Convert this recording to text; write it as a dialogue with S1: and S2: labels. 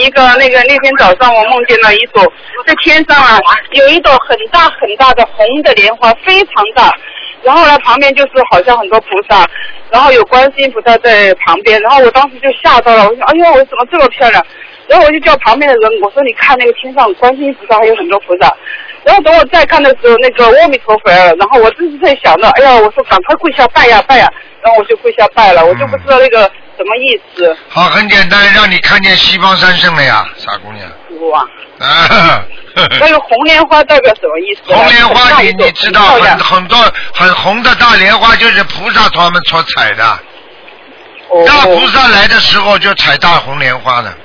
S1: 一个那天早上我梦见了一朵，在天上啊有一朵很大很大的红的莲花，非常大。然后呢，旁边就是好像很多菩萨，然后有观世音菩萨在旁边，然后我当时就吓到了，我说哎呦，我怎么这么漂亮？然后我就叫旁边的人，我说你看那个天上观世音菩萨还有很多菩萨。然后等我再看的时候，那个阿弥陀佛了，然后我真是在想到，哎呀，我说赶快跪下拜呀拜呀，然后我就跪下拜了，我就不知道那个什么意思。
S2: 好，很简单，让你看见西方三圣了呀，傻姑娘。
S1: 哇。那个红莲花代表什么意思？
S2: 红莲花你知道很多很红的大莲花就是菩萨他们所采的。大菩萨来的时候就采大红莲花的。